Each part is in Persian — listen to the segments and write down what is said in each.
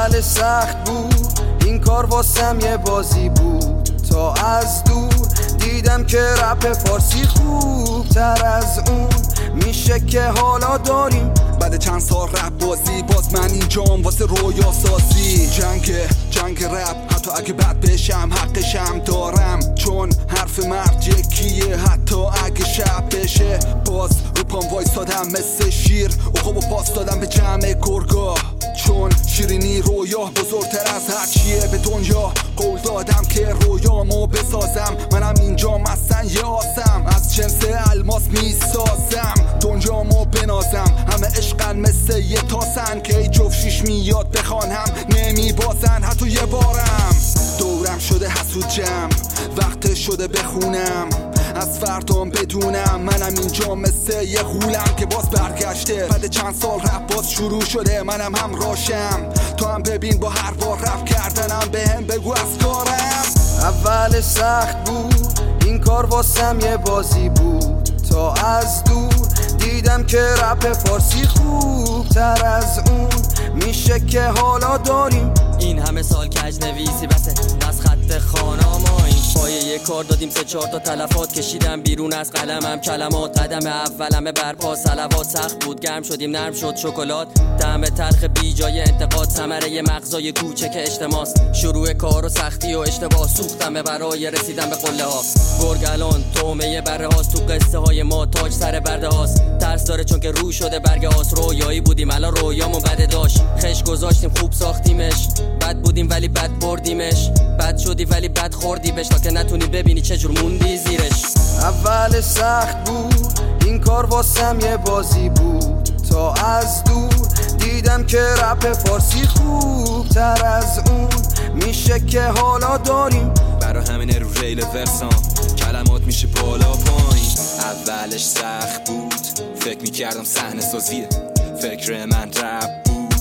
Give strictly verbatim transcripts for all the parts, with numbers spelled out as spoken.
اول سخت بود این کار واسم یه بازی بود، تا از دور دیدم که رپ فارسی خوب تر از اون میشه که حالا داریم. بعد چند سال رپ بازی باز من اینجام واسه رویا سازی. جنگ جنگ رپ حتی اگه بد بشم حقشم دارم، چون حرف مرد یکیه حتی اگه شب بشه. باز رو پام وایسادم مثل شیر، عقاب و پاس دادم به جمع گرگا، چون شیرینی رویا بزرگتر از هر چیه به دنیا. قول دادم که رویامو بسازم، منم اینجا مثلا یه آسم از جنس الماس میسازم، دنیامو بنازم. همه عشقن مثل یه تاسن که ای جفشیش میاد بخوانم نمیبازن حتی یه بارم. دورم شده حسود جمع، وقت شده بخونم از فردام بدونم منم اینجا مثل یه غولم که باز برگشته. بعد چند سال رپ باز شروع شده، منم هم راشم، تو هم ببین با هر بار رپ کردنم به هم بگو از کارم. اول سخت بود این کار واسم یه بازی بود، تا از دور دیدم که رپ فارسی خوب تر از اون میشه که حالا داریم. این همه سال کج نویسی بسه دست خط خاناما، این پایه یه کار دادیم سه چهار تا تلفات کشیدم بیرون از قلمم کلمات. قدم اولمه برپا صلوات، سخت بود گرم شدیم نرم شد شکلات، طعم تلخ بی جای انتقاد ثمره ی مغزای کوچک اجتماعست. شروع کار و سختی و اشتباه سوختم برای رسیدن به قله ها. گرگ الان تومه بره هاست، تو قصه های ما تاج سر برده هاست. ترس داره چون که رو شده برگ هاست، رویایی بودیم الان رویامون بده داشت. خش گذاشتیم خوب ساختیمش، بد بودیم ولی بد بردیمش، بد شدی ولی بد خوردی بهش تا که نتونی ببینی چجور موندی زیرش. اول سخت بود این کار واسم یه بازی بود، تا از دور دیدم که رپ فارسی خوب تر از اون میشه که حالا داریم. برا همینه رو ریل ورسان کلمات میشه بالا پایین. اولش سخت بود فکر میکردم صحنه سازیه، فکر من رپ بود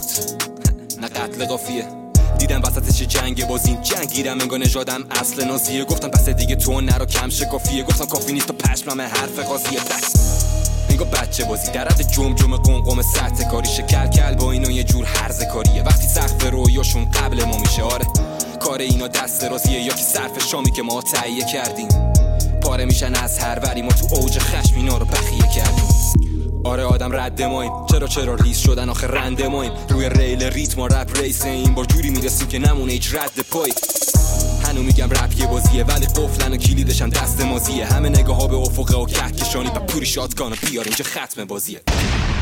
نه قتل قافیه. دیدم وسطش جنگ بازیم جنگیرم انگار نژادم اصل نازیه. گفتم پس دیگه تو نرو کم شکافیه، گفتم کافی نیست و پشمم حرف قاضیه. بس انگار بچه بازی در حد جم جم قمقم سطح کاری شکل کل با اینو یه جور هرز کاریه. وقتی سقف رویاشون قبل ما میشه آره کار اینا دست رازیه، یا که صرف شامی که ما تهیه کردیم پاره میشن از هر وری. ما تو اوج خشم اینا رو بخیه کردیم. آره آدم رد مایم، چرا چرا ریس شدن آخه رنده مایم. روی ریل ریتم و رپ ریس این بار جوری میرسیم که نمونه هیچ رد پای. هنو میگم رپ یه بازیه ولی قفلن و کلیدشم دست مازیه. همه نگاه ها به افقه و کهکشانی و پوری شاتگان و بیار اینجا ختم بازیه.